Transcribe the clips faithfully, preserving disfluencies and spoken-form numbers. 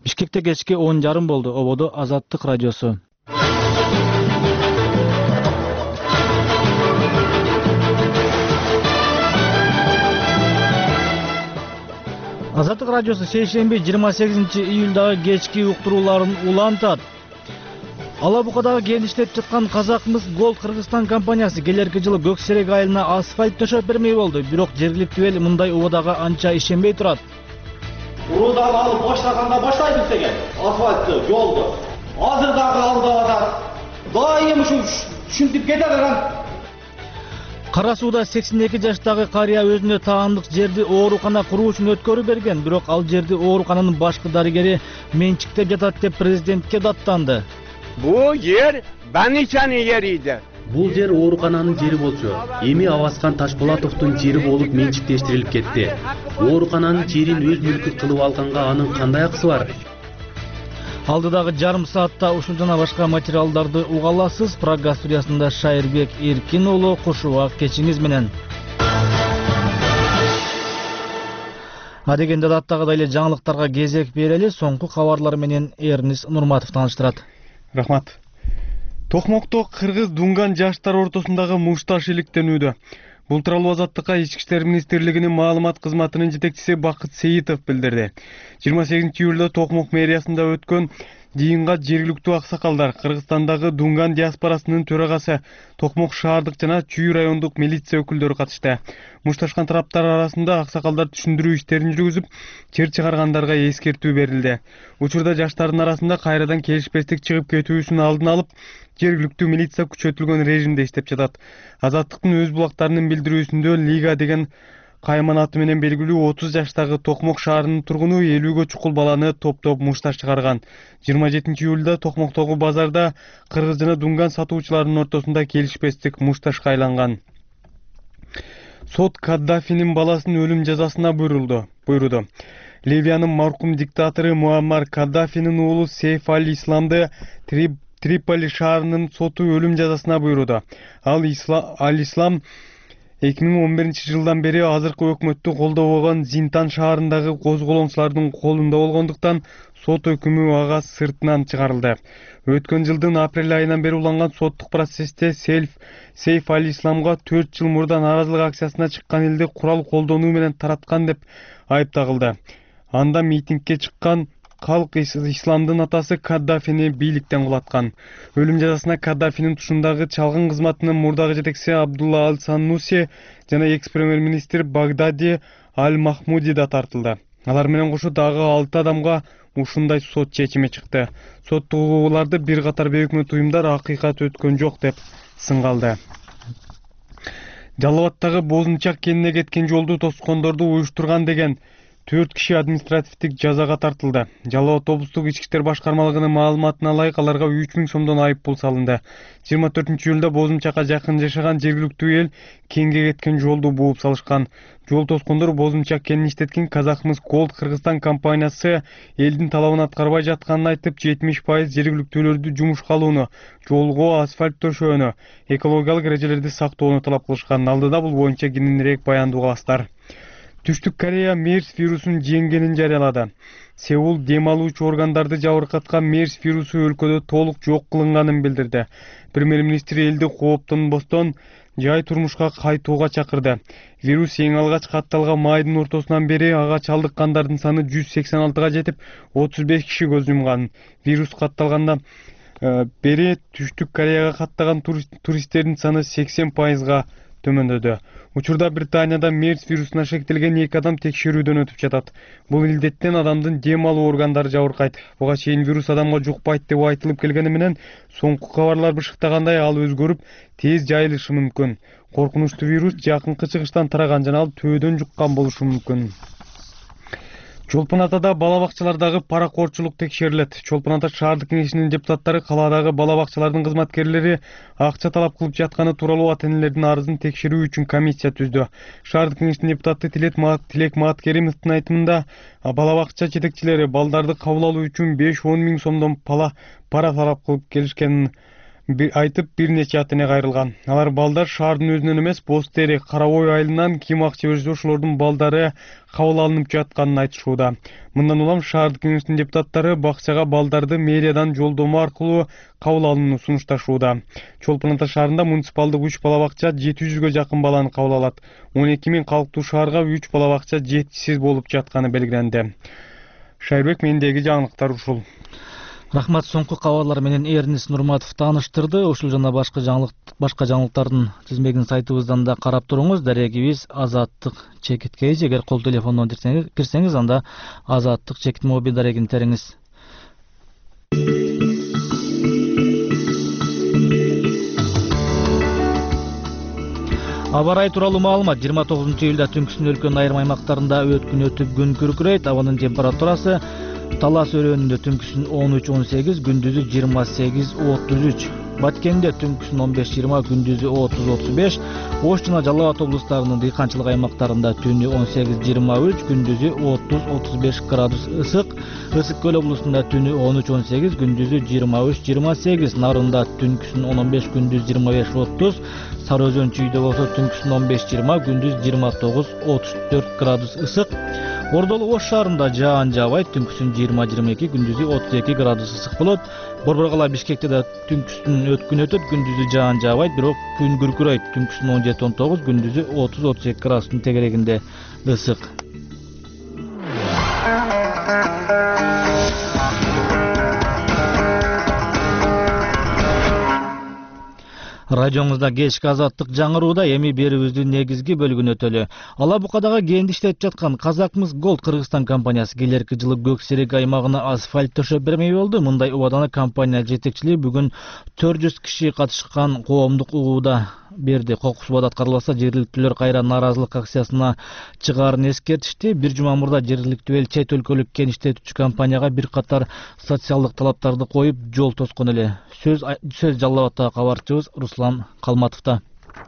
Бишкекте кечки он жарым болду. Ободо Азаттык радиосу. Азаттык радиосу шейшемби жыйырма сегизинчи июлдагы кечки уктурууларын улантат. Алабукадагы кен иштеп жаткан Казакмыс Голд Кыргызстан компаниясы келерки жылы Көк Серек айылына асфальт төшөп бермей болду. Бирок жергиликтүү эл мындай убадага анча ишенбей турат. Урудан алып баштаганда баштайбыз деген асфальтты, жолду. Азыр дагы алдабада дайым ушу түшүнтүп кете турган. Кара сууда сексен эки жаштагы карыя өзүнө таандык жерди оорукана куруу үчүн өткөрүп берген, бирок ал жерди оорукананын башкы дарыгери менчиктеп жатат деп президентке даттанды. Бул жер Баничанын жери иди. Бул жер оорукананын жери болчу. Эми Аваскан Ташполатовдун жери болуп менчиктештирилип кетти. Оорукананын жерин өз мүлкү кылып алганга анын кандай акысы бар? Алдыдагы жарым саатта ушул жана башка материалдарды уга аласыз. Программа студиясында Шайырбек Эркин уулу кушууга кечиңиз менен. Адегенде даттагыдай эле жаңылыктарга кезек берели. Соңку кабарлар менен Эрнис Нурматов тааныштырат. Рахмат. Токмокто кыргыз дунган жаштар ортосундагы мушташ иликтенүүдө. Бул тууралуу Азаттыкка Ички иштер министрлигинин маалымат кызматынын жетекчиси Бакыт Сейитов билдирди. жыйырма сегизинчи июлда Токмок мэриясында өткөн жыйынга жергиликтүү аксакалдар, Кыргызстандагы дунган диаспорасынын төрагасы, Токмок шаардык жана Чүй райондук милиция өкүлдөрү катышты. Мушташкан тараптар арасында аксакалдар түшүндүрүү иштерин жүргүзүп, чыр чыгаргандарга эскертүү берилди. Учурда жаштардын арасында кайрадан келишпестик чыгып кетүүсүнүн алдын алып, жергиликтүү милиция күчөтүлгөн режимде иштеп жатат. Азаттыктын өз булактарынын билдирүүсүндө Лига деген кайман аты менен белгилүү отуз жаштагы Токмок шаарынын тургуну элүүгө чукул баланы топтоп мушташ чыгарган. жыйырма жетинчи июлда Токмоктогу базарда кыргыз жана дунган сатуучулардын ортосунда келишпестик мушташка айланган. Сот Каддафинин баласын өлүм жазасына буйрулду. Буйруду. Ливиянын маркум диктатору Муаммар Каддафинин уулу Сейф аль-Исламды Трип Триполи шаарынын соту өлүм жазасына буйруду. Ал Аль-Ислам эки миң он биринчи жылдан бери азыркы өкмөттү колдобогон Зинтан шаарындагы козголоңчулардын колунда болгондуктан сот өкүмү ага сыртынан чыгарылды. Өткөн жылдын апрель айынан бери уланган соттук процессте Сейф аль-Исламга төрт жыл мурда наразылык акциясына чыккан элди курал колдонуу менен тараткан деп айыпталды. Анда митингге чыккан Халк Исламдын атасы Каддафини бийликтен кулаткан. Өлүм жазасына Каддафинин тушундагы чалгын кызматынын мурдагы жетекчиси Абдулла Аль-Саннуси жана экс-премьер-министр Багдади Аль-Махмуди да тартылды. Алар менен кошо дагы алты адамга ушундай сот чечими чыкты. Соттогуларды бир катар бейөкмөт уюмдар акыйкат өткөн жок деп сынгалды. Жалал Абадтагы Бозумчак кенине кеткен жолду тоскондорду уюштурган деген төрт киши административдик жазага тартылды. Жалал Абад облустук ички иштер башкармалыгынын маалыматына ылайык аларга үч миң сомдон айып пул салынды. жыйырма төртүнчү июлда Бозумчакка жакын жашаган жергиликтүү эл кенге кеткен жолду бууп салышкан. Жол тоскондор Бозумчак кенин иштеткен Казакмыс Голд Кыргызстан компаниясы элдин талабын аткарбай жатканын айтып, жетимиш пайыз жергиликтүүлөрдү жумушка алууну, жолго асфальт төшөөнү, экологиялык эрежелерди сактоону талап кылышкан. Алдыда бул боюнча кененирээк баянды угасыздар. Түштүк Корея мерс вирусун жеңгенин жарыялады. Сеул дем алуучу органдарды жабыркаткан мерс вирусу өлкөдө толук жок кылынганын билдирди. Премьер-министр элди кооптонбостон жай турмушка кайтууга чакырды. Вирус эң алгач катталган майдын ортосунан бери ага чалдыккандардын саны жүз сексен алтыга жетип, отуз беш киши көз жумган. Вирус катталгандан бери Түштүк Кореяга каттаган туристтердин саны сексен пайызга төмөндөдү. Учурда Британияда мерс вирусуна шектелген эки адам текшерүүдөн өтүп жатат. Бул илдеттен адамдын дем алуу органдары жабыркайт. Буга чейин вирус адамга жукпайт деп айтылып келгени менен соңку кабарлар бышыктагандай ал өзгөрүп, тез жайылышы мүмкүн. Коркунучтуу вирус жакынкы чыгыштан тараган жана ал төөдөн жуккан болушу мүмкүн. Чолпон Атада бала бакчалардагы паракорчулук текшерилет. Чолпон Ата шаардык кеңешинин депутаттары калаадагы бала бакчалардын кызматкерлери акча талап кылып жатканы тууралуу ата-энелердин арызын текшерүү үчүн комиссия түздү. Шаардык кеңештин депутаты Тилек Мааткеримовдун айтымында, бала бакча жетекчилери балдарды кабыл алуу үчүн беш он миң сомдон пара талап кылып келишкенин айтып бир нече ата эне кайрылган. Алар балдар шаардын өзүнөн эмес, Боз Терек, Карабой айылынан ким акча берсе ошолордун балдары кабыл алынып жатканын айтышууда. Мындан улам шаардык кеңештин депутаттары бакчага балдарды мэриядан жолдомо аркылуу кабыл алууну сунушташууда. Чолпон Ата шаарында муниципалдык үч бала бакча жети жүзгө жакын баланы кабыл алат. он эки миң калктуу шаарга үч бала бакча жетишсиз болуп жатканы белгиленди. Шайырбек, мендеги жаңылыктар ушул. Рахмат, соңку кабарлар менен Эрнис Нурматов тааныштырды. Ушул жана башка жаңылык башка жаңылыктардын тизмегин сайтыбыздан да карап туруңуз. Дарегибиз Азаттык чекит кейж. Эгер кол телефондон кирсеңиз, анда Азаттык чекит мобил дарегин териңиз. Аба ырайы тууралуу маалымат. жыйырма тогузунчу июлда түнкүсүн өлкөнүн айрым аймактарында өткүн өтүп күн күркүрөйт. Абанын температурасы Талас өрөөнүндө түнкүсүн он үч он сегиз, күндүзү жыйырма сегиз отуз үч. Баткенде түнкүсүн он беш жыйырма, күндүзү отуз отуз беш. Ош жана Жалал Абад облустарынын дыйканчылык аймактарында түнү он сегиз жыйырма үч, күндүзү отуз отуз беш градус ысык. Ысык көл облусунда түнү он үч он сегиз, күндүзү жыйырма үч жыйырма сегиз. Нарында түнкүсүн он он беш, күндүз жыйырма беш отуз. Сары Өзөн чүйдө болсо түнкүсүн он беш жыйырма, күндүз жыйырма тогуз отуз төрт градус ысык. Ордолу Ош шаарында жаан жаабайт, түнкүсүн жыйырма жыйырма эки, күндүзү отуз эки градус ысык болот. Борборгала Бишкекте да түнкүсүн өткүн өтөт, күндүзү жаан жаабайт, бирок күн күркүрөйт. Түнкүсүн он жети он тогуз, күндүзү отуз отуз эки градустун тегерегинде ысык. Радиоңузда кечки Азаттык жаңырууда эми берүүбүздүн негизги бөлүгүн өтөлү. Ала Букадагы кенде иштеп жаткан Казакмыс Голд Кыргызстан компаниясы келерки жылы Көк Серек аймагына асфальт төшөп бермей болду. Мындай убаданы компания жетекчилиги бүгүн төрт жүз киши катышкан коомдук угууда берди. Кокус убада аткарылбаса, жергиликтүүлөр кайра нааразылык акциясына чыгаарын эскертишти. Бир жума мурда жергиликтүү эл чет өлкөлүк кен иштетүүчү компанияга бир катар социалдык талаптарды коюп, жол тоскон эле. Сөз сөз Жалал Абадтагы кабарчыбыз Руслан Калматовда.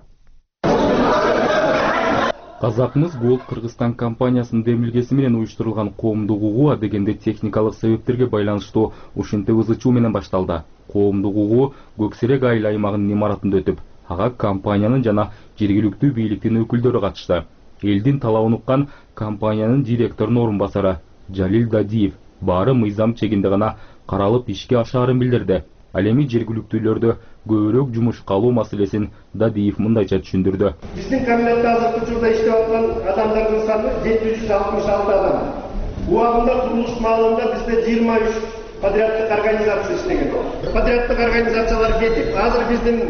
Казакмыс Голд Кыргызстан компаниясынын демилгеси менен уюштурулган коомдук угуу дегенде техникалык себептерге байланыштуу ушинтип ызычуу менен башталды. Коомдук угуу Көк Серек айыл аймагынын имаратында өтүп, ага компаниянын жана жергиликтүү бийликтин өкүлдөрү катышты. Элдин талабын уккан компаниянын директорунун орун басары Жалил Дадиев баары мыйзам чегинде гана каралып ишке ашаарын билдирди. Ал эми жергиликтүүлөрдү көбүрөөк жумушка алуу маселесин Дадиев мындайча түшүндүрдү. Биздин комбинатта азыркы учурда иштеп аткан адамдардын саны жети жүз алтымыш алты адам. Убагында курулуш маалында бизде жыйырма үч подряддык организация иштеген. Подряддык организациялар кетип, азыр биздин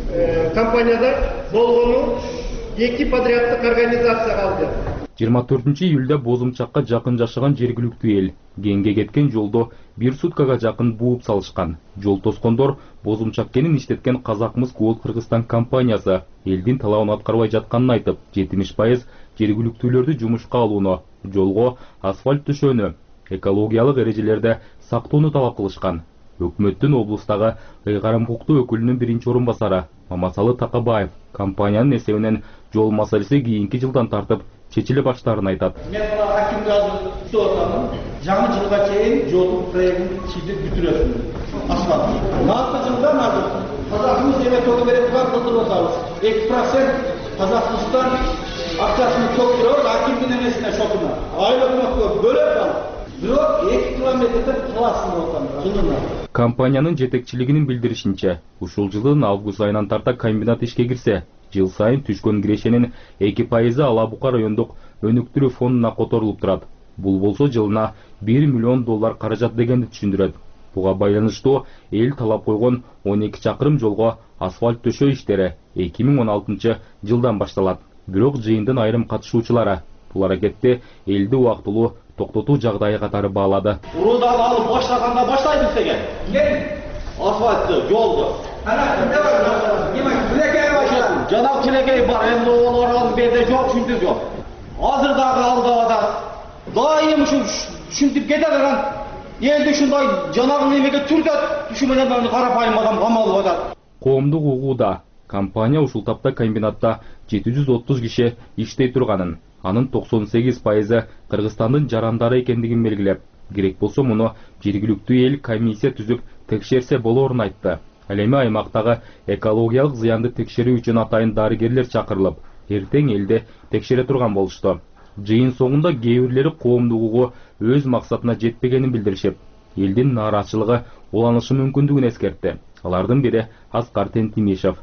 компанияда болгону эки подряддык организация калды. жыйырма төртүнчү июлда Бозумчакка жакын жашаган жергиликтүү эл кенге кеткен жолдо бир суткага жакын бууп салышкан. Жол тоскондор Бозумчак кенин иштеткен Казакмыс Голд Кыргызстан компаниясы элдин талабын аткарбай жатканын айтып, жетимиш пайыз жергиликтүүлөрдү жумушка алууну, жолго асфальт төшөөнү, экологиялык эрежелерди сактоону талап кылышкан. Өкмөттүн облустагы ыйгарым укуктуу өкүлүнүн биринчи орун басары Мамасалы Такабаев компаниянын эсебинен жол маселеси кийинки жылдан тартып чечиле баштаарын айтат. Мен мына акимге азыр күтүп атамын. Жаңы жылга чейин жолдун проектин чийдип бүтүрөсүн. Асфальт. Нааты жылдан азыр Казакмыс эме төгө берип бар кылдырып атабыз. эки процент Казакмыстан акчасын төктүрөбүз акимдин эмесине шотуна. Айыл өкмөткө бөлөп алып. Бирок эки километрден классында отам жылына. Компаниянын жетекчилигинин билдиришинче, ушул жылдын август айынан тарта комбинат ишке кирсе, жыл сайын түшкөн кирешенин эки пайызы Ала Бука райондук өнүктүрүү фондуна которулуп турат. Бул болсо жылына бир миллион доллар каражат дегенди түшүндүрөт. Буга байланыштуу эл талап койгон он эки чакырым жолго асфальт төшөө иштери эки миң он алтынчы жылдан башталат. Бирок жыйындын айрым катышуучулары бул аракетти элди убактылуу токтотуу жагдайы катары баалады. Уруудан алып баштаганда баштайбыз деген. Кен асфальтты, жолду. Ана эмне бар? Неме тилекей баштадым. Жана тилекей бар, эмне олордун берде жок, шүндү жок. Азыр дагы алдап атат. Дайым ушу түшүнтүп кетет анан элди ушундай жанагы немеге түргөт, түшү менен карапайым адам камалып атат. Коомдук угууда компания ушул тапта комбинатта жети жүз отуз киши иштей турганын, анын токсон сегиз пайызы Кыргызстандын жарандары экендигин белгилеп, керек болсо муну жергиликтүү эл комиссия түзүп текшерсе болоорун айтты. Ал эми аймактагы экологиялык зыянды текшерүү үчүн атайын дарыгерлер чакырылып, эртең элде текшере турган болушту. Жыйын соңунда кээ бирлери коомдугуга өз максатына жетпегенин билдиришип, элдин нааразычылыгы уланышы мүмкүндүгүн эскертти. Алардын бири Аскар Тентимишев.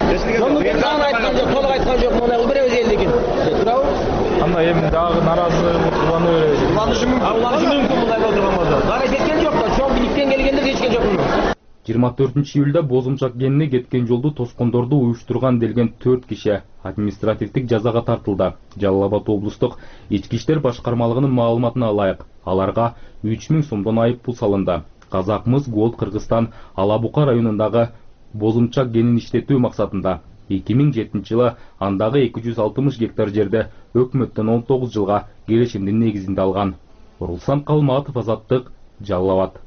Кандай эми дагы наразы улануу беребиз. Уланышы мүмкүн. Уланышы мүмкүн мындай болтурган болсо. Дагы кеткен жок да, чоң бийликтен келгендер кеткен жок. жыйырма төртүнчү июлда Бозумчак кенине кеткен жолду тоскондорду уюштурган делген төрт киши административдик жазага тартылды. Жалал Абад облустук ички иштер башкармалыгынын маалыматына ылайык, аларга үч миң сомдон айып пул салынды. Казакмыс Голд Кыргызстан Ала Бука районундагы Бозумчак кенин иштетүү максатында эки миң жетинчи жылы андагы эки жүз алтымыш гектар жерде өкмөттөн он тогуз жылга келишимдин негизинде алган. Урулсан Калматов, Азаттык, Жалал Абад.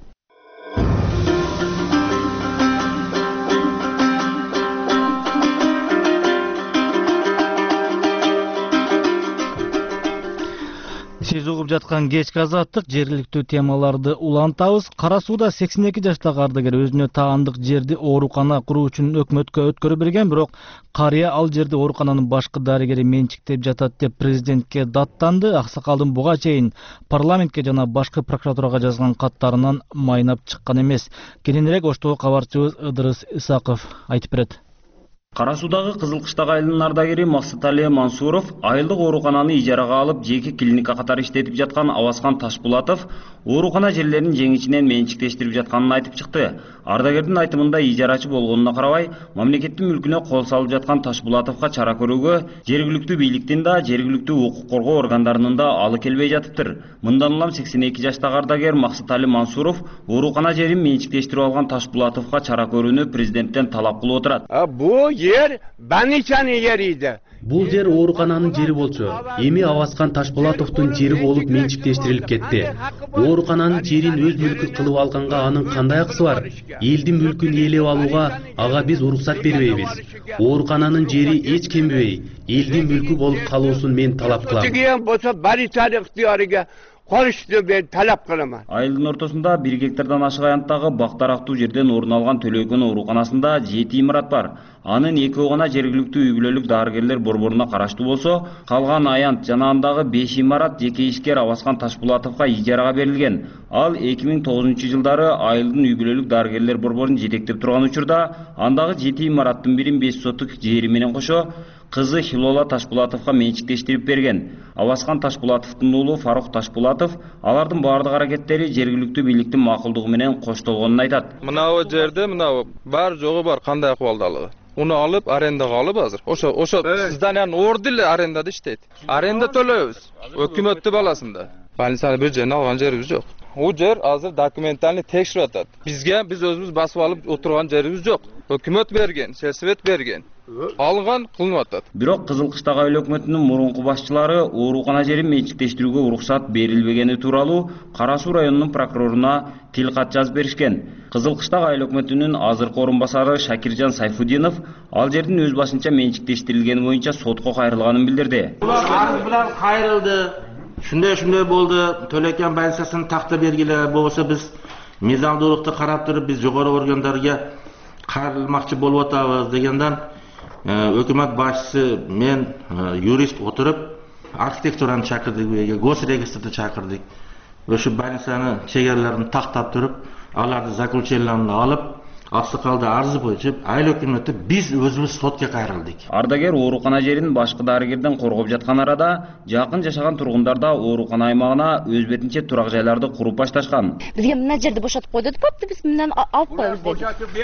Сиз угуп жаткан кечки Азаттык, жергиликтүү темаларды улантабыз. Кара сууда сексен эки жаштагы ардагер өзүнө таандык жерди оорукана куруу үчүн өкмөткө өткөрүп берген, бирок карыя ал жерди оорукананын башкы дарыгери менчиктеп жатат деп президентке даттанды. Аксакалдын буга чейин парламентке жана башкы прокуратурага жазган каттарынан майнап чыккан эмес. Кененирээк оштогу кабарчыбыз Ыдырыс Исаков айтып берет. Кара суудагы Кызыл Кыштак айылынын ардагери Максатали Мансуров айылдык оорукананы ижарага алып, жеке клиника катары иштетип жаткан Аваскан Ташпулатов оорукана жерлерин жеңичинен менчиктештирип жатканын айтып чыкты. Ардагердин айтымында ижарачы болгонуна карабай, мамлекеттин мүлкүнө кол салып жаткан Ташпулатовго чара көрүүгө жергиликтүү бийликтин да, жергиликтүү укук коргоо органдарынын да алы келбей жатыптыр. Мындан улам сексен эки жаштагы ардагер Максатали Мансуров оорукана жерин менчиктештирип алган Ташпулатовго чара көрүүнү президенттен талап кылып отурат. Bu yer Баничанын yeriydi. Бул жер оорукананын жери болчу. Эми Аваскан Ташпулатовдун жери болуп менчиктештирилип кетти. Оорукананын жерин өз мүлкү кылып алганга анын кандай акысы бар? Элдин мүлкүн ээлеп алууга ага биз уруксат бербейбиз. Оорукананын жери эч кембей, элдин мүлкү болуп калуусун мен талап кылам. Деген болсо Баничанын ыктыярыга Konuştu ben talep kılaman. Айылдын ортосунда бир гектардан ашык аянттагы бак дарактуу жерден орун алган Төлөйкөн ооруканасында жети имарат бар. Анын экөө гана жергиликтүү үй бүлөлүк дарыгерлер борборуна караштуу болсо, калган аянт жана андагы беш имарат жеке ишкер Аваскан Ташпулатовго ижарага берилген. Ал эки миң тогузунчу жылдары айылдын үй бүлөлүк дарыгерлер борборун жетектеп турган учурда андагы жети имараттын бирин беш сотук жери менен кошо кызы Хилола Ташпулатовго менчиктештирип берген. Аваскан Ташпулатовдун уулу Фарук Ташпулатов алардын баардык аракеттери жергиликтүү бийликтин макулдугу менен коштолгонун айтат. Мынау жерде мынау бар жогу бар, кандай акыбалдалыгы. Уну алып арендага алып азыр. Ошо ошо зданияны орду эле арендада иштейт. Аренда төлөйбүз. Өкмөттүн баласында. Больницаны бир жерин алган жерибиз жок. У жер азыр документалны текширип атат. Бизге биз өзүбүз басып алып отурган жерибиз жок. Өкмөт берген, сельсовет берген. Алган кылынып атат. Бирок Кызыл Кыштак айыл өкмөтүнүн мурунку башчылары оорукана жерин менчиктештирүүгө уруксат берилбегени тууралуу Кара Суу районунун прокуроруна тил кат жазып беришкен. Кызыл Кыштак айыл өкмөтүнүн азыркы орун басары Шакиржан Сайфудинов ал жердин өз башынча менчиктештирилгени боюнча сотко кайрылганын билдирди. Арыз менен кайрылды. Шундай шундай болду. Төлөйкөн больницасынын такты бергиле болсо биз мыйзамдуулукту карап туруп биз жогору органдарга кайрылмакчы болуп атабыз дегенден өкмөт башчысы мен юрист отуруп архитектураны чакырдык, госрегистрди чакырдык. Ошо больницаны чегерлерин тактап туруп, аларды заключенияларын алып, Аксакалды арызы боюнча айыл өкмөтү биз өзүбүз сотко кайрылдык. Ардагер оорукана жерин башкы дарыгерден коргоп жаткан арада жакын жашаган тургундар да оорукана аймагына өз бетинче турак жайларды куруп башташкан. Бизге мына жерди бошотуп кой дедик, бопты биз мындан алып коебуз дедик.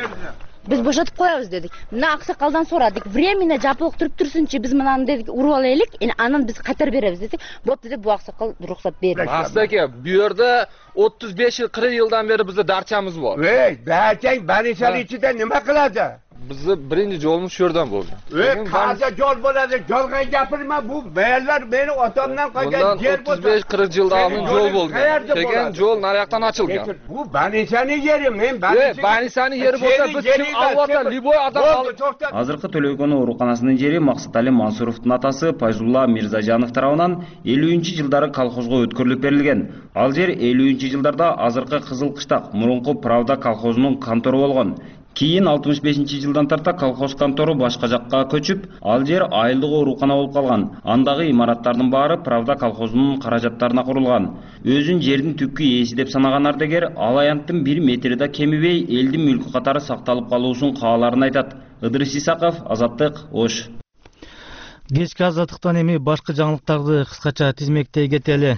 Biz boşatıp koyarız dedik. Mına Aksakaldan soradık. Временно жапылык туруп турсунчу, биз мынаны dedik уруп алайлык, эми анан биз кайтарып беребиз dedik. Боп деди, бу Аксакал уруксат берди. Астаке, бу жерде отуз беш жыл кырк жылдан бери бизде дарчамыз бар. Ey, bäçeň Banичанын içinde nima qiladi? Bizi birinci yolumuz şuradan buldu. Ey, kaza yol bo'ladi, yolg'on gapirma, bu baylar meni otamdan qolgan yer bo'lsa. otuz beş kırk yılda alın yol bo'ldi. Keyin yol naryoqdan ochilgan. Bu Banичанын yeri, men Banичанын. Banичанын yeri bo'lsa biz kim alwata, liboy adam alып. Азыркы Төлөйкөн ооруканасынын жери Максатали Мансуровдун атасы Пайзулла Мирзажанов тарабынан элүүнчү жылдары колхозго өткөрүлүп берилген. Ал жер элүүнчү жылдарда азыркы Кызыл Кыштак, мурунку Правда колхозунун контору болгон. Кийин алтымыш бешинчи жылдан тарта колхоз контору башка жакка көчүп, ал жер айылдык оорукана болуп калган. Андагы имараттардын баары Правда колхозунун каражаттарына курулган. Өзүн жердин түпкү ээси деп санаган ардагер ал аянттын бир метри да кемибей элдин мүлкү катары сакталып калуусун кааларын айтат. Ыдырыс Исаков, Азаттык, Ош. Кечки азаттыктан эми башка жаңылыктарды кыскача тизмектей кетели.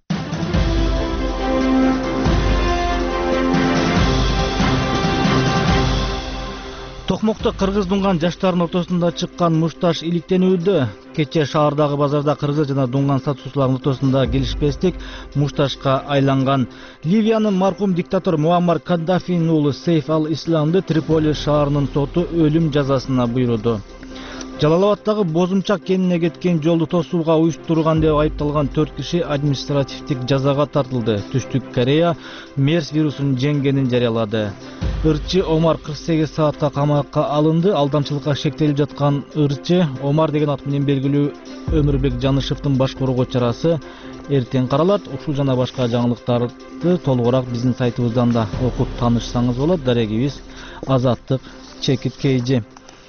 Токмокто кыргыз дунган жаштардын ортосунда чыккан мушташ иликтенүүдө. Кече шаардагы базарда кыргыз жана дунган сатуучулардын ортосунда келишпестик мушташка айланган. Ливиянын маркум диктатор Муаммар Каддафинин уулу Сейф ал-Исламды Триполи шаарынын соту өлүм жазасына буйруду. Жалалабадтагы Бозумчак кенине кеткен жолду тосууга уюштурган деп айыпталган төрт киши административдик жазага тартылды. Түштүк Корея мерс вирусун жеңгенин жарыялады. Ырчы Омар кырк сегиз саатка камакка алынды. Алдамчылыкка шектелип жаткан ырчы Омар деген ат менен белгилүү Өмүрбек Жанышевдин башкарууга чарасы эртең каралат. Ушул жана башка жаңылыктарды толугураак биздин сайтыбыздан да окуп таанышсаңыз болот. Дарегибиз Азаттык Чекит Кейжи.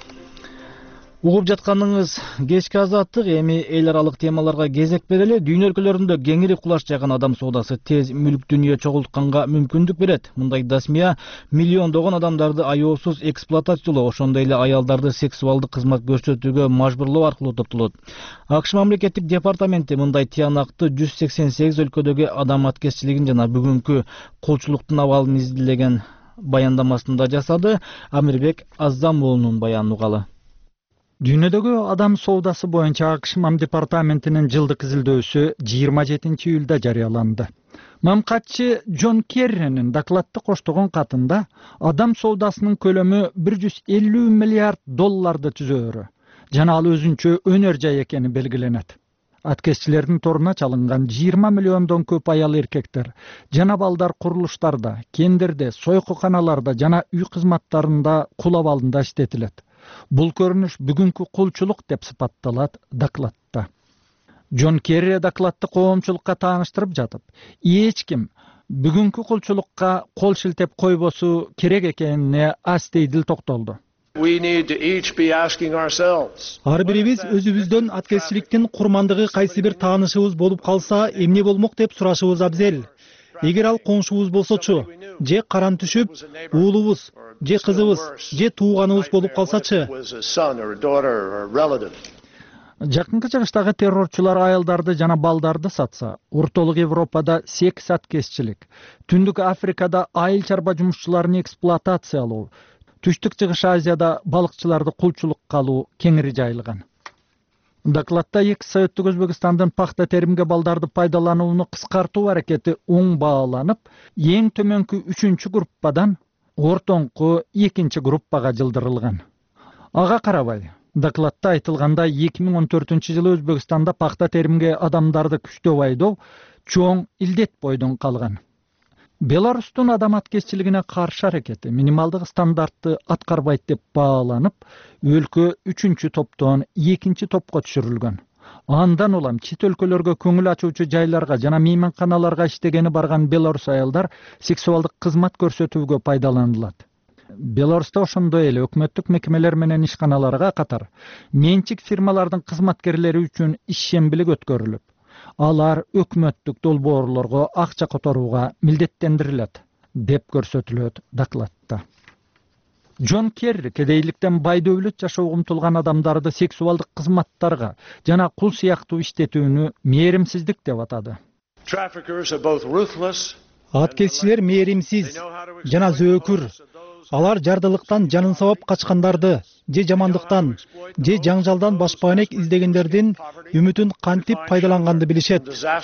Угуп жатканыңыз кечки азаттык. Эми эл аралык темаларга кезек берели. Дүйнө өлкөлөрүндө кеңири кулаш жайган адам соодасы тез мүлк дүнүйө чогултканга мүмкүндүк берет. Мындай дасмия миллиондогон адамдарды аяосуз эксплуатациялоо, ошондой эле аялдарды сексуалдык кызмат көрсөтүүгө мажбурлоо аркылуу топтолот. АКШ мамлекеттик департаменти мындай тыянакты жүз сексен сегиз өлкөдөгү адам аткезчилигин жана бүгүнкү кулчулуктун абалын изилдеген баяндамасында жасады. Амирбек Аззам уулунун баянын угалы. Дүйнөдөгү адам соодасы боюнча АКШ мам департаментинин жылдык изилдөөсү жыйырма жетинчи июлда жарыяланды. Мамкатчы Джон Керринин докладты коштогон катында адам соодасынын көлөмү бир жүз элүү миллиард долларды түзөөрү жана ал өзүнчө өнөр жай экени белгиленет. Аткезчилердин торуна чалынган жыйырма миллиондон көп аял эркектер жана балдар курулуштарда, кендерде, сойкуканаларда жана үй кызматтарында кул абалында иштетилет. Бул көрүнүш бүгүнкү кулчулук деп сыпатталат докладта. Джон Керри докладты коомчулукка тааныштырып жатып, эч ким бүгүнкү кулчулукка кол шилтеп койбосу керек экенине астейдил токтолду. Ар бирибиз өзүбүздөн аткезчиликтин курмандыгы кайсы бир таанышыбыз болуп калса, эмне болмок деп сурашыбыз абзел. Эгер ал коңшубуз болсочу, же каран түшүп, уулубуз, же кызыбыз, же тууганыбыз болуп калсачы. Жакынкы чыгыштагы террорчулар аялдарды жана балдарды сатса, ортолук Европада секс аткезчилик, Түндүк Африкада айыл чарба жумушчуларын эксплуатациялоо, Түштүк Чыгыш Азияда балыкчыларды кулчулукка алуу кеңири жайылган. Докладта эки Советтик Өзбекстандын пахта теримге балдарды пайдаланууну кыскартуу аракети оң бааланып, эң төмөнкү үчүнчү группадан ортоңку экинчи группага жылдырылган. Ага карабай, докладта айтылгандай эки миң он төртүнчү жылы Өзбекстанда пахта теримге адамдарды күчтөп айдоо чоң илдет бойдон калган. Беларустун адам аткезчилигине каршы аракети минималдык стандартты аткарбайт деп бааланып, өлкө үчүнчү топтон экинчи топко түшүрүлгөн. Андан улам чет өлкөлөргө көңүл ачуучу жайларга жана мейманканаларга иштегени барган белорус аялдар сексуалдык кызмат көрсөтүүгө пайдаланылат. Беларуста ошондой эле өкмөттүк мекемелер менен ишканаларга катар менчик фирмалардын кызматкерлери үчүн ишембилик өткөрүлүп, алар өкмөттүк долбоорлорго акча которууга милдеттендирилет деп көрсөтүлөт докладта. Джон Керри кедейликтен бай дөөлөт жашоого умтулган адамдарды сексуалдык кызматтарга жана кул сыяктуу иштетүүнү мээримсиздик деп атады. Аткезчилер мээримсиз жана зөөкүр. Алар жардылыктан жанын сабап качкандарды, же жамандыктан, же жаңжалдан башпаанек издегендердин үмүтүн кантип пайдаланганды билишет.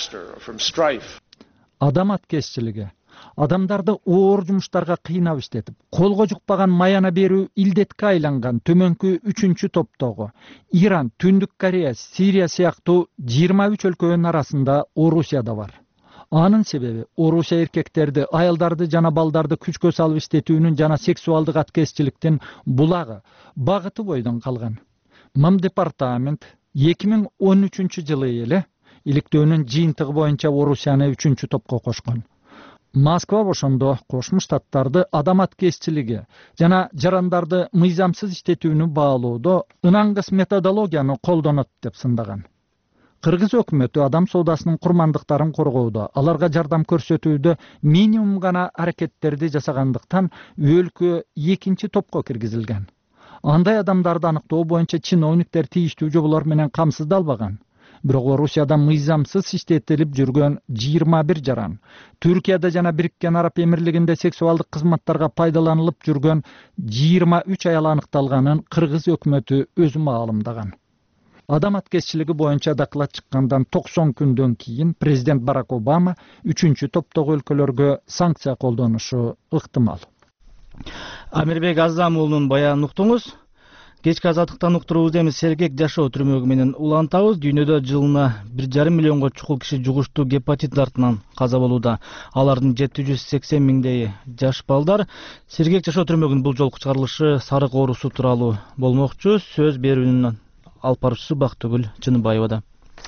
Адам аткезчилиги адамдарды оор жумуштарга кыйнап иштетип, колго жукпаган маяна берүү илдетке айланган төмөнкү үчүнчү топтогу Иран, Түндүк Корея, Сирия сыяктуу жыйырма үч өлкөнүн арасында Орусия да бар. Анын себеби Орусия эркектерди, аялдарды жана балдарды күчкө салып иштетүүнүн жана сексуалдык аткезчиликтин булагы, багыты бойдон калган. Мам департамент эки миң он үчүнчү жылы эле иликтөөнүн жыйынтыгы боюнча Орусияны үчүнчү топко кошкон. Москва ошондо Кошмо Штаттарды адам аткезчилиги жана жарандарды мыйзамсыз иштетүүнү баалоодо ынангыс методологияны колдонот деп сындаган. Кыргыз өкмөтү адам соодасынын курмандыктарын коргоодо, аларга жардам көрсөтүүдө минимум гана аракеттерди жасагандыктан өлкө экинчи топко киргизилген. Андай адамдарды аныктоо боюнча чиновниктер тийиштүү жоболор менен камсыздалбаган. Бирок Орусияда мыйзамсыз иштетилип жүргөн жыйырма бир жаран, Түркияда жана Бириккен Араб Эмирлигинде сексуалдык кызматтарга пайдаланылып жүргөн жыйырма үч аял аныкталганын Кыргыз өкмөтү өзү маалымдаган. Адам аткезчилиги боюнча доклад чыккандан токсон күндөн кийин президент Барак Обама үчүнчү топтогу өлкөлөргө санкция колдонушу ыктымал. Амирбек Азам уулунун баянын уктуңуз. Кечки азаттыктан уктуруубузда эми сергек жашоо түрмөгү менен улантабыз. Дүйнөдө жылына бир жарым миллионго чукул киши жугуштуу гепатит дартынан каза болууда. Алардын жети жүз сексен миңдейи жаш балдар. Сергек жашоо түрмөгүнүн бул жолку чыгарылышы сарык оорусу тууралуу болмокчу. Сөз берүүнүн алып баруучусу Бактыгүл Чыныбаевада.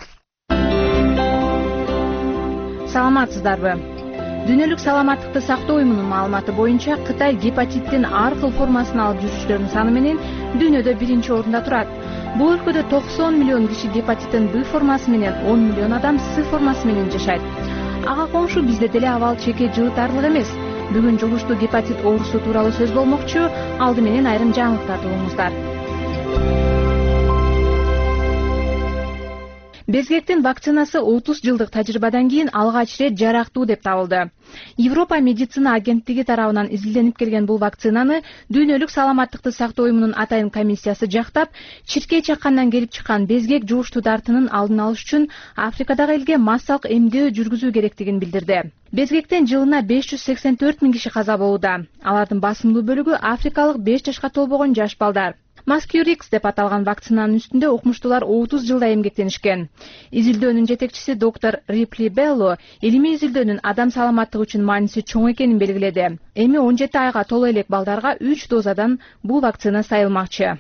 Саламатсыздарбы? Дүйнөлүк саламаттыкты сактоо уюмунун маалыматы боюнча Кытай гепатиттин ар кыл формасын алып жүрүүчүлөрдүн саны менен дүйнөдө биринчи орунда турат. Бул өлкөдө токсон миллион киши гепатиттин Б формасы менен, он миллион адам С формасы менен жашайт. Ага коңшу бизде деле абал чеке жылытарлык эмес. Бүгүн жугуштуу гепатит оорусу тууралуу сөз болмокчу. Алды менен айрым жаңылыктарды угуңуздар. Безгектин вакцинасы отуз жылдык тажрыйбадан кийин алгач ирет жарактуу деп табылды. Европа медицина агенттиги тарабынан изилденип келген бул вакцинаны дүйнөлүк саламаттыкты сактоо уюмунун атайын комиссиясы жактап, чиркей чаккандан келип чыккан безгек жугуштуу дартынын алдын алыш үчүн Африкадагы элге массалык эмдөө жүргүзүү керектигин билдирди. Безгектен жылына беш жүз сексен төрт миң киши каза болууда. Алардын басымдуу бөлүгү африкалык беш жашка толбогон жаш балдар. Маскюрикс деп аталган вакцинанын үстүндө окумуштуулар отуз жылдай эмгектенишкен. Изилдөөнүн жетекчиси доктор Рипли Белло илимий изилдөөнүн адам саламаттыгы үчүн мааниси чоң экенин белгиледи. Эми он жети айга толо элек балдарга үч дозадан бул вакцина сайылмакчы.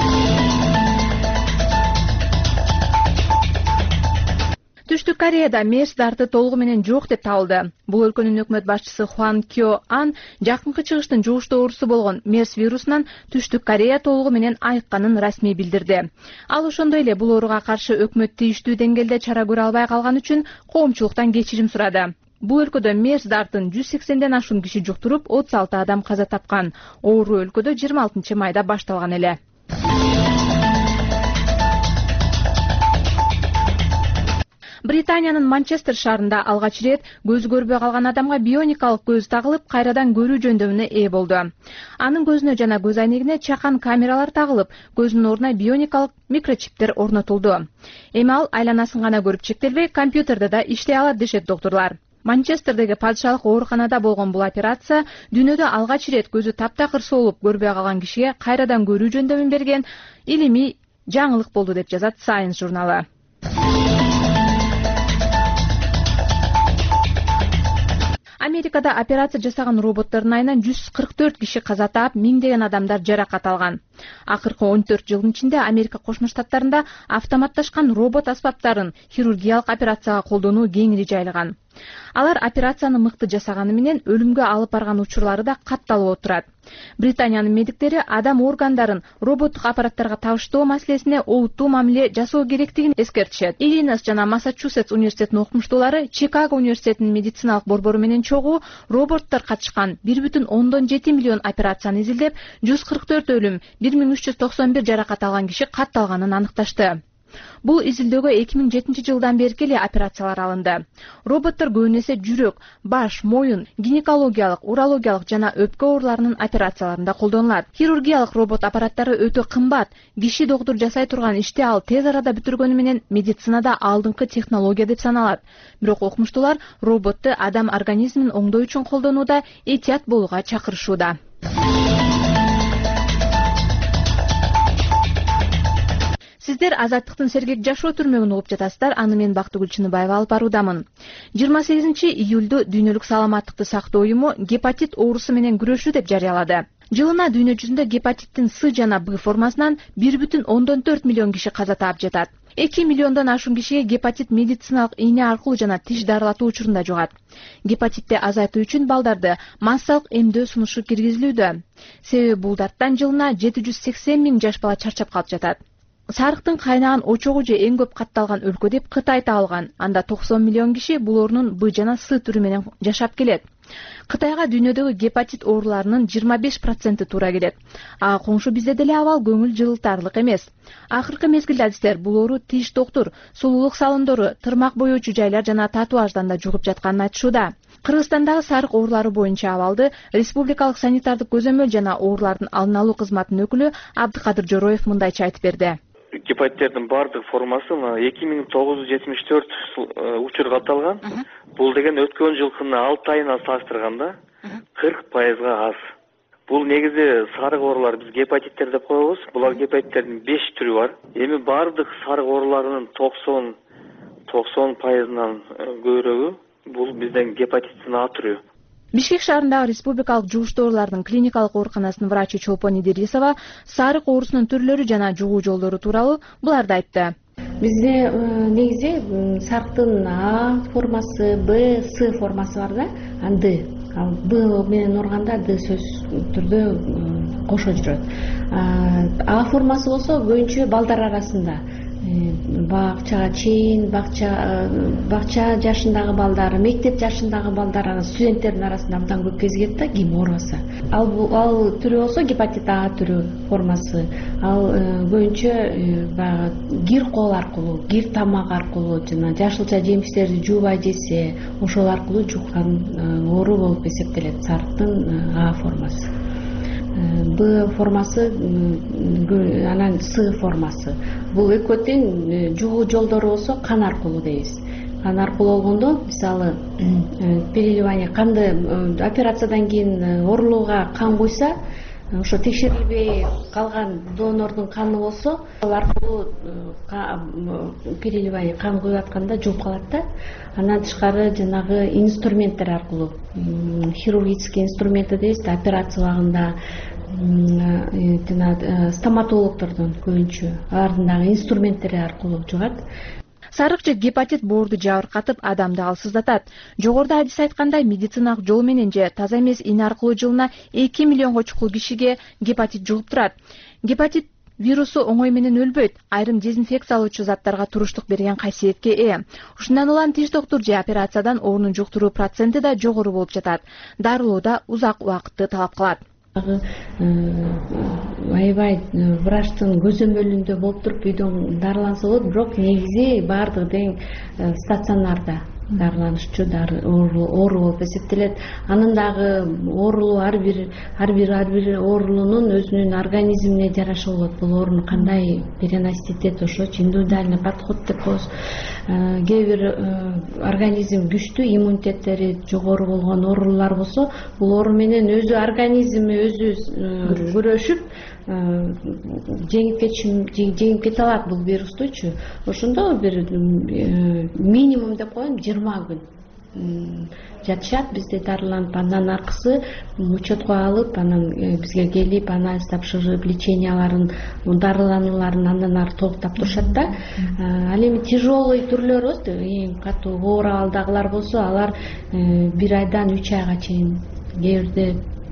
Түштүк Кореяда мерс дарты толугу менен жок деп табылды. Бул өлкөнүн өкмөт башчысы Хван Кё Ан жакынкы чыгыштын жугуштуу оорусу болгон мерс вирусунан Түштүк Корея толугу менен айыкканын расмий билдирди. Ал ошондой эле бул ооруга каршы өкмөт тийиштүү деңгээлде чара көрө албай калган үчүн коомчулуктан кечирим сурады. Бул өлкөдө мерс дартын жүз сексенден ашуун киши жуктуруп, отуз алты адам каза тапкан. Оору өлкөдө жыйырма алтынчы майда башталган эле. Британиянын Манчестер шаарында алгач ирет көзү көрбөй калган адамга бионикалык көз тагылып, кайрадан көрүү жөндөмүнө ээ болду. Анын көзүнө жана көз айнегине чакан камералар тагылып, көзүнүн ордуна бионикалык микрочиптер орнотулду. Эми ал айланасын гана көрүп чектелбей, компьютерде да иштей алат дешет доктурлар. Манчестердеги падышалык ооруканада болгон бул операция дүйнөдө алгач ирет көзү таптакыр соолуп көрбөй калган кишиге кайрадан көрүү жөндөмүн берген илимий жаңылык болду деп жазат Science журналы. Америкада операция жасаган роботтордун айынан жүз кырк төрт киши каза таап, миңдеген адамдар жаракат алган. Акыркы он төрт жылдын ичинде Америка Кошмо Штаттарында автоматташкан робот аспаптарын хирургиялык операцияга колдонуу кеңири жайылган. Алар операцияны мыкты жасаганы менен өлүмгө алып барган учурлары да катталып отурат. Британиянын медиктери адам органдарын роботтук аппараттарга табыштоо маселесине олуттуу мамиле жасоо керектигин эскертишет. Иллинойс жана Массачусетс университетинин окумуштуулары Чикаго университетинин медициналык борбору менен чогуу роботтор катышкан бир бүтүн ондон жети миллион операцияны изилдеп, жүз кырк төрт өлүм, бир миң үч жүз токсон бир жаракат алган киши катталганын аныкташты. Бул изилдөөгө эки миң жетинчи жылдан бери эле операциялар алынды. Роботтор көбүн эсе жүрөк, баш, моюн, гинекологиялык, урологиялык жана өпкө ооруларынын операцияларында колдонулат. Хирургиялык робот аппараттары өтө кымбат. Киши доктур жасай турган ишти ал тез арада бүтүргөнү менен медицинада алдыңкы технология деп саналат. Бирок окумуштуулар роботту адам организмин оңдоо үчүн колдонууда этият болууга чакырышууда. Сиздер Азаттыктын сергек жашоо түрмөгүн угуп жатасыздар. Аны мен Бактыгүл Чыныбаева алып баруудамын. жыйырма сегизинчи июлду дүйнөлүк саламаттыкты сактоо уюму гепатит оорусу менен күрөшүү деп жарыялады. Жылына дүйнө жүзүндө гепатиттин С жана Б формасынан бир бүтүн ондон төрт миллион киши каза таап жатат. эки миллиондон ашуун кишиге гепатит медициналык ийне аркылуу жана тиш дарылатуу учурунда жугат. Гепатитти азайтуу үчүн балдарды массалык эмдөө сунушу киргизилүүдө. Себеби бул дарттан жылына жети жүз сексен миң жаш бала чарчап калып жатат. Сарыктын кайнаган очогу же эң көп катталган өлкө деп Кытай табылган. Анда токсон миллион киши бул оорунун Б жана С түрү менен жашап келет. Кытайга дүйнөдөгү гепатит ооруларынын жыйырма беш проценти туура келет. А коңшу бизде деле абал көңүл жылытарлык эмес. Акыркы мезгилде адистер бул оору тиш доктур, сулуулук салондору, тырмак боечу жайлар жана татуаждан да жугуп жатканын айтышууда. Кыргызстандагы сарык оорулары боюнча абалды Республикалык санитардык көзөмөл жана оорулардын алдын алуу кызматынын өкүлү Абдыкадыр Жороев мындайча айтып берди. Гепатиттердин бардык формасы эки миң тогуз жүз жетимиш төрт учур катталган. Бул деген өткөн жылкынын алты айына салыштырганда кырк пайызга аз. Бул негизи сарык оорулар биз гепатиттер деп коебуз. Булар гепатиттердин беш түрү бар. Эми бардык сарык ооруларынын токсон токсон пайызынан көбүрөгү бул бизден гепатиттин А түрү. Бишкек шаарындагы республикалык жугуштуу оорулардын клиникалык ооруканасынын врачы Чолпон Идирисова сарык оорусунун түрлөрү жана жугуу жолдору тууралуу буларды айтты. Бизде негизи сарыктын А формасы, Б, С формасы бар да, Д. Ал Б менен ооруганда Д сөз түрдө кошо жүрөт. А формасы болсо көбүнчө балдар арасында бакчага чейин, бакча бакча жашындагы балдар, мектеп жашындагы балдар, студенттердин арасында абдан көп кезигет да, ким оорубаса. Ал ал түрү болсо гепатит А түрү формасы. Ал көбүнчө баягы кир кол аркылуу, кир тамак аркылуу жана жашылча жемиштерди жуубай жесе, ошол аркылуу жуккан оору болуп эсептелет сарыктын А формасы. Б формасы, анан С формасы. Бул экөө тең жугуу жолдору болсо кан аркылуу дейбиз. Кан аркылуу болгондо, мисалы, переливание канды операциядан кийин оорулууга кан куйса, ошо текшерилбей калган донордун каны болсо, ал аркылуу переливание кан куюп атканда жугуп калат да. Андан тышкары жанагы инструменттер аркылуу, хирургический инструменты дейбиз да, операция убагында жана стоматологдордун көбүнчө алардын дагы инструменттери аркылуу жугат. Сарык же гепатит боорду жабыркатып, адамды алсыздатат. Жогоруда адис айткандай, медициналык жол менен же таза эмес ийне аркылуу жылына эки миллионго чукул кишиге гепатит жугуп турат. Гепатит вирусу оңой менен өлбөйт, айрым дезинфекциялоочу заттарга туруштук берген касиетке ээ. Ушундан улам тиш доктур же операциядан оорунун жуктуруу проценти да жогору болуп жатат. Дарылоо да узак убакытты талап кылат. Аябай врачтын көзөмөлүндө болуп туруп үйдөн дарыланса болот, бирок негизи баардыгы тең стационарда дарыланышчу оору болуп эсептелет. Анын дагы оорулуу ар бир ар бир ар бир оорулуунун өзүнүн организмине жараша болот. Бул ооруну кандай переносить этет, ошочу индивидуальный подход деп коебуз. Кээ бир организм күчтүү, иммунитеттери жогору болгон оорулар болсо, бул оору менен өзү организми өзү күрөшүп жеңип кетиши жеңип кете алат бул вирустучу. Ошондо бир минимум деп коем жыйырма күн жатышат, бизде дарыланып, андан аркысы учетко алып, анан бизге келип, анализ тапшырып, леченияларын, дарыланууларын андан ары толуктап турушат да. Ал эми тяжелый түрлөрү, эң катуу оор абалдагылар болсо, алар бир айдан үч айга чейин, кээ бирде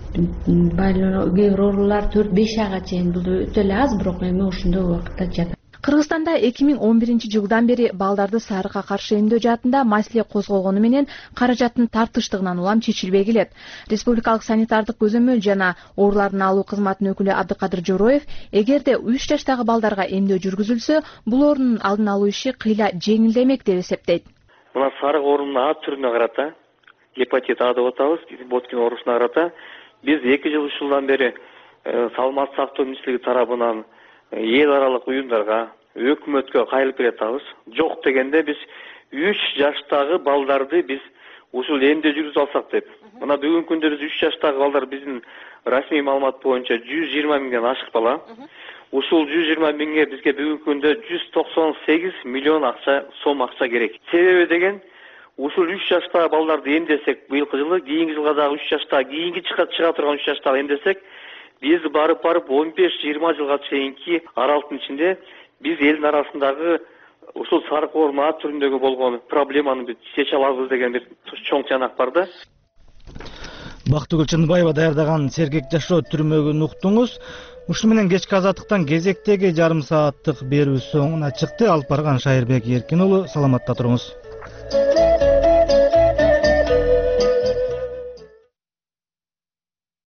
кээ бир оорулар төрт беш айга чейин, бул өтө эле аз, бирок эми ошондой убакытта жатат. Кыргызстанда эки миң он биринчи жылдан бери балдарды сарыкка каршы эмдөө жаатында маселе козголгону менен каражаттын тартыштыгынан улам чечилбей келет. Республикалык санитардык көзөмөл жана оорулардын алуу кызматынын өкүлү Абдыкадыр Жороев, эгерде үч жаштагы балдарга эмдөө жүргүзүлсө, бул оорунун алдын алуу иши кыйла жеңилдемек деп эсептейт. Мына сарык оорунун А түрүнө карата, гепатит А деп атабыз, Боткин оорусуна карата биз эки жыл үч жылдан бери саламаттык сактоо министрлиги тарабынан эл аралык уюмдарга, өкмөткө кайрылып келатабыз. Жок дегенде биз үч жаштагы балдарды биз ушул эмдөө жүргүзүп алсак деп. Мына бүгүнкү күндө биз үч жаштагы балдар биздин расмий маалымат боюнча жүз жыйырма миңден ашык бала. Ушул жүз жыйырма миңге бизге бүгүнкү күндө жүз токсон сегиз миллион акча сом акча керек. Себеби деген ушул үч жаштагы балдарды эмдесек, быйылкы жылы, кийинки жылга дагы үч жаштагы, кийинки чыга чыга турган үч жаштагы эмдесек, биз барып барып он беш жыйырма жылга чейинки аралыктын ичинде биз элдин арасындагы ушул сарык оорунун ар түрүндөгү болгон проблеманы чече алабыз деген бир чоң тыянак бар да. Бактыгүл Чындыбаева даярдаган Сергек жашоо түрмөгүн уктуңуз. Ушуну менен кечки азаттыктан кезектеги жарым сааттык берүү соңуна чыкты. Алып барган Шайырбек Эркин уулу, саламатта туруңуз.